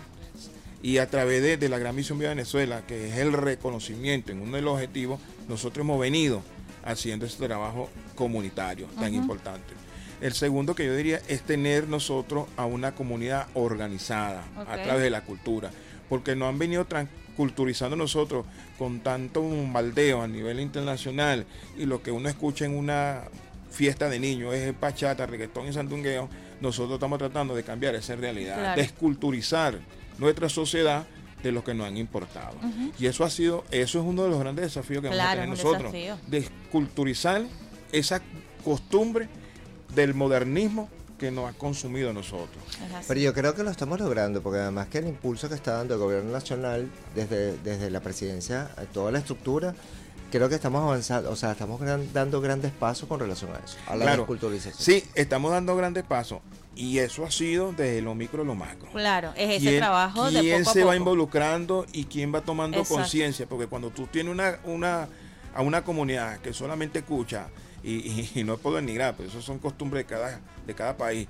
Y a través de, de la Gran Misión Vía Venezuela, que es el reconocimiento en uno de los objetivos, nosotros hemos venido haciendo ese trabajo comunitario tan Ujú. importante. El segundo que yo diría es tener nosotros a una comunidad organizada Ok. a través de la cultura, porque nos han venido tran- culturizando nosotros con tanto bombardeo a nivel internacional, y lo que uno escucha en una fiesta de niños es bachata, reggaetón y sandungueo. Nosotros estamos tratando de cambiar esa realidad, Claro. desculturizar nuestra sociedad de lo que nos han importado. Ujú. Y eso ha sido, eso es uno de los grandes desafíos que vamos a Claro, tener es un nosotros, desafío. desculturizar esa costumbre del modernismo que nos ha consumido a nosotros. Es así. Pero yo creo que lo estamos logrando, porque además que el impulso que está dando el gobierno nacional desde, desde la presidencia, a toda la estructura, creo que estamos avanzando, o sea, estamos gran- dando grandes pasos con relación a eso, a la Claro, desculturización. sí, estamos dando grandes pasos, y eso ha sido desde lo micro a lo macro. Claro, es ese ¿Quién- trabajo de ¿Quién poco a se va poco. involucrando y quién va tomando Exacto. conciencia? Porque cuando tú tienes una, una, a una comunidad que solamente escucha, y, y- y no es por denigrar, pero eso son costumbres de cada, de cada país,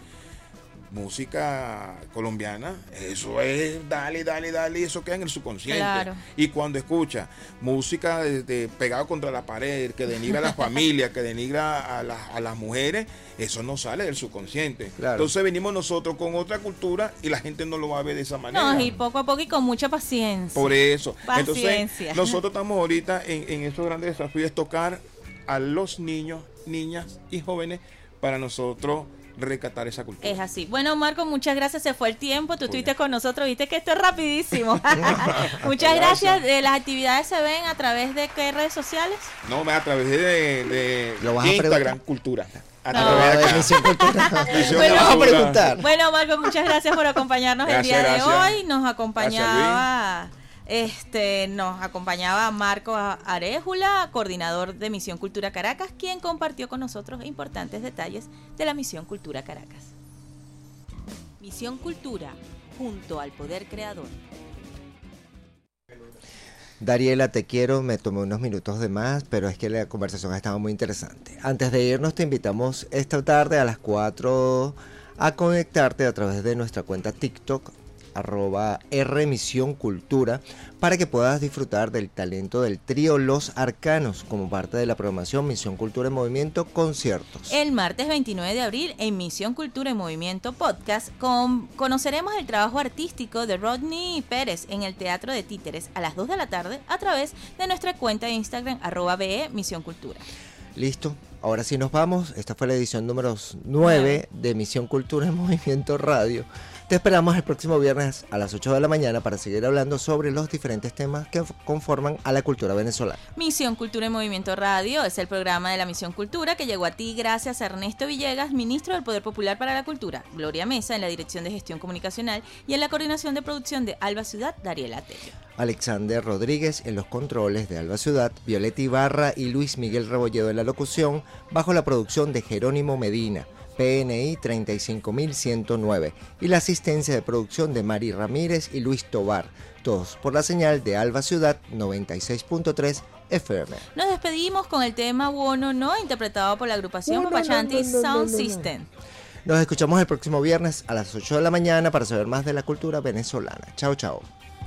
música colombiana, eso es dale, dale, dale, y eso queda en el subconsciente. Claro. Y cuando escucha música de, de pegado contra la pared, que denigra a la familia, que denigra a, la- a las mujeres, eso no sale del subconsciente. Claro. Entonces venimos nosotros con otra cultura y la gente no lo va a ver de esa manera. No, y poco a poco y con mucha paciencia. Por eso. Paciencia. Entonces, nosotros estamos ahorita en, en esos grandes desafíos, tocar a los niños, niñas y jóvenes para nosotros rescatar esa cultura. Es así. Bueno, Marco, muchas gracias. Se fue el tiempo. Tú Muy estuviste bien. con nosotros. Viste que esto es rapidísimo. Muchas Gracias. gracias. Eh, Las actividades se ven a través de qué redes sociales. No, a través de, de Lo vas a Instagram preguntar. Cultura. A No. través de Ah, de acá. Misión Cultura. Misión Bueno, vamos a Cultura. preguntar. Bueno, Marco, muchas gracias por acompañarnos el Gracias, día de gracias. hoy. Nos acompañaba, este, nos acompañaba Marco Aréjula, coordinador de Misión Cultura Caracas, quien compartió con nosotros importantes detalles de la Misión Cultura Caracas. Misión Cultura, junto al Poder Creador. Dariela, te quiero, me tomé unos minutos de más, pero es que la conversación ha estado muy interesante. Antes de irnos, te invitamos esta tarde a las cuatro a conectarte a través de nuestra cuenta TikTok, arroba R Misión Cultura, para que puedas disfrutar del talento del trío Los Arcanos como parte de la programación Misión Cultura en Movimiento Conciertos. El martes veintinueve de abril, en Misión Cultura en Movimiento Podcast, con, conoceremos el trabajo artístico de Rodney Pérez en el Teatro de Títeres a las dos de la tarde a través de nuestra cuenta de Instagram, arroba B E Misión Cultura. Listo, ahora sí nos vamos. Esta fue la edición número nueve de Misión Cultura en Movimiento Radio. Te esperamos el próximo viernes a las ocho de la mañana para seguir hablando sobre los diferentes temas que conforman a la cultura venezolana. Misión Cultura en Movimiento Radio es el programa de la Misión Cultura que llegó a ti gracias a Ernesto Villegas, ministro del Poder Popular para la Cultura, Gloria Mesa en la Dirección de Gestión Comunicacional y en la coordinación de producción de Alba Ciudad, Dariela Tello. Alexander Rodríguez en los controles de Alba Ciudad, Violeta Ibarra y Luis Miguel Rebolledo en la locución, bajo la producción de Jerónimo Medina, P N I treinta y cinco mil ciento nueve, y la asistencia de producción de Mari Ramírez y Luis Tobar, todos por la señal de Alba Ciudad noventa y seis punto tres F M. Nos despedimos con el tema Wono No, interpretado por la agrupación Wono Papachanti No, no, no, Sound no, no. System. Nos escuchamos el próximo viernes a las ocho de la mañana para saber más de la cultura venezolana. Chao, chao.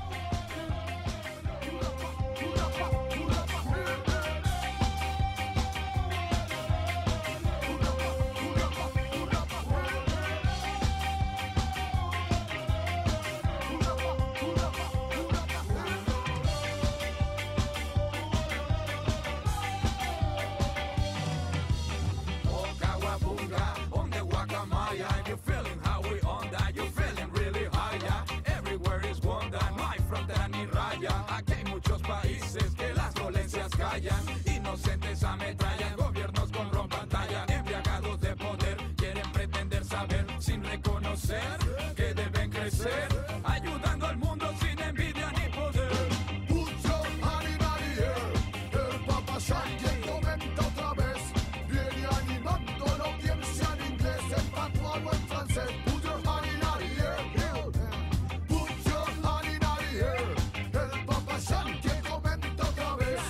Inocentes ametrallan, gobiernos con pantalla, embriagados de poder, quieren pretender saber sin reconocer que deben crecer, ayudando al mundo sin envidia ni poder. Put your hand in the air, el Papachanti comenta otra vez, viene animando la audiencia en inglés, en patuano o en francés. Put your hand in the air, put your hand in the air, el Papachanti comenta otra vez.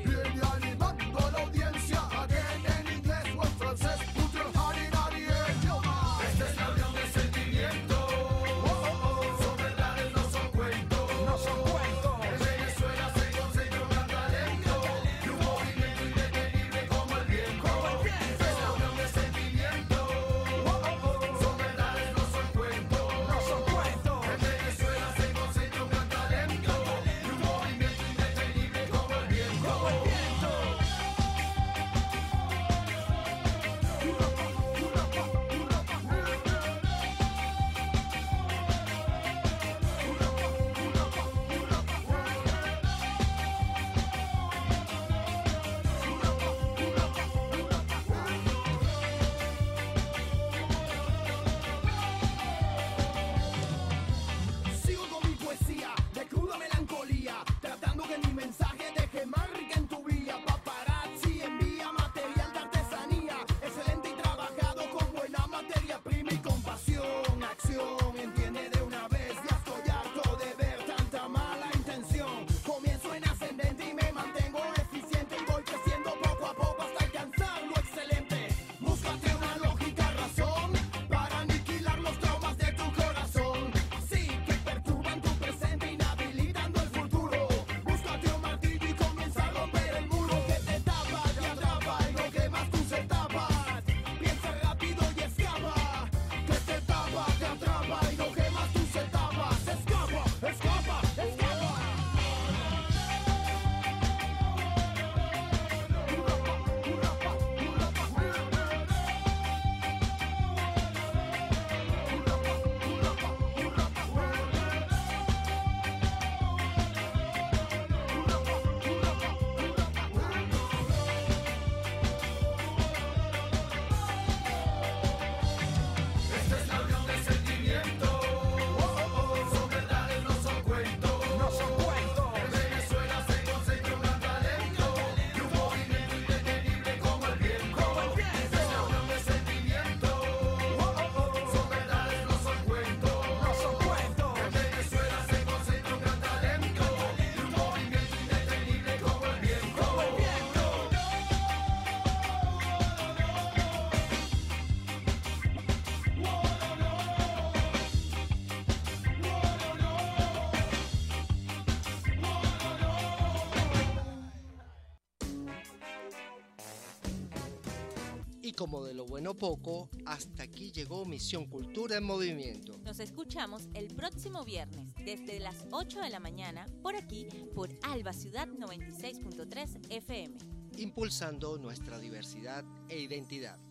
Y como de lo bueno poco, hasta aquí llegó Misión Cultura en Movimiento. Nos escuchamos el próximo viernes desde las ocho de la mañana por aquí por Alba Ciudad noventa y seis punto tres F M. Impulsando nuestra diversidad e identidad.